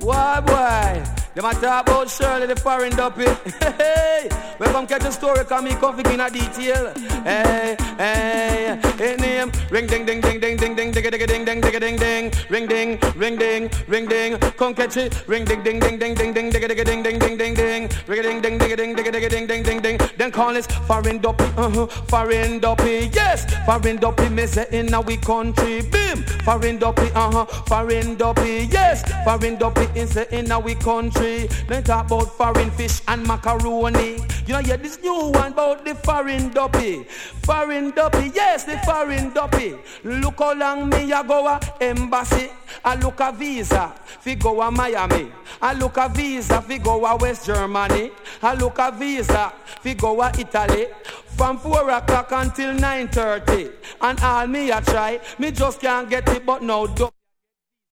Why, boy? Them a talk about Shirley, the foreign duppy. Hey, we come catch a story, come me come in a detail. Hey, hey, hey, name. Ring ding ding ding ding ding ding ding ding ding ding ding ding ding. Ring ding, ring ding, ring ding. Come catch it. Ring ding ding ding ding ding ding ding ding ding ding ding ding. Ring ding ding ding ding ding ding ding ding ding. Then call it foreign duppy. Foreign duppy. Yes, foreign duppy. Me say in a we country. Bim. Foreign duppy. Foreign duppy. Yes, foreign duppy is in a we country. They talk about foreign fish and macaroni. You know, yeah, this new one about the foreign duppy. Foreign duppy, yes, the foreign duppy. Look how long me a go a embassy. I look a visa, fi go a Miami. I look a visa, fi go a West Germany. I look a visa, fi go a Italy. From 4 o'clock until 9:30. And all me a try, me just can't get it, but no duppy.